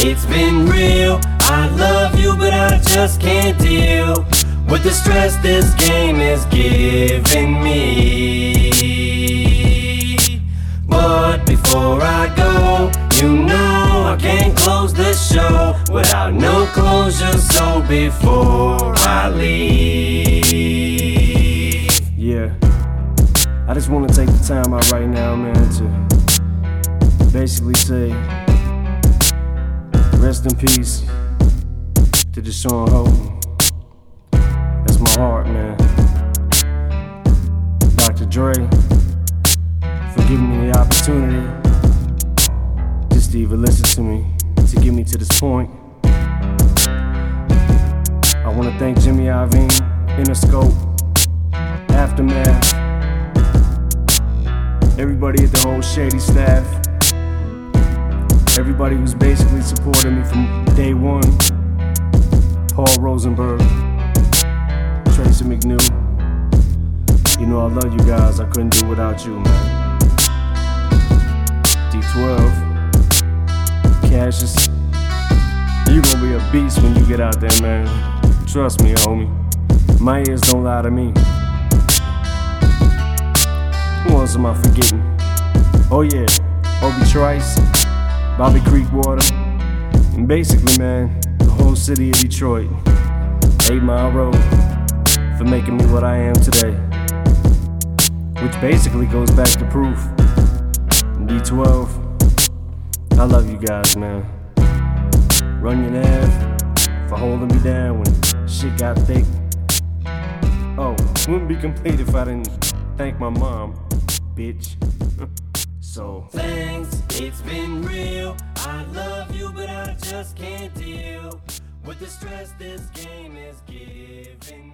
it's been real. I love you, but I just can't deal with the stress this game is giving me. But before I go, you know I can't close the show without no closure. So before I leave, yeah, I just want to take the time out right now, man, to basically say rest in peace to Deshaun Houghton. That's my heart, man. Dr. Dre, for giving me the opportunity just to even listen to me, to get me to this point. I want to thank Jimmy Iovine, Interscope, Aftermath, everybody at the whole Shady staff, everybody who's basically supported me from day one. Paul Rosenberg, Tracy McNew. You know I love you guys, I couldn't do it without you, man. D12, Cassius, you gonna be a beast when you get out there, man. Trust me, homie. My ears don't lie to me. Who else am I forgetting? Oh yeah, Obi Trice, Bobby Creekwater, and basically, man, the whole city of Detroit. 8 Mile Road for making me what I am today. Which basically goes back to proof. D12, I love you guys, man. Run your nav for holding me down when shit got thick. Oh, wouldn't be complete if I didn't thank my mom, bitch. So thanks, it's been real. I love you, but I just can't deal with the stress this game is giving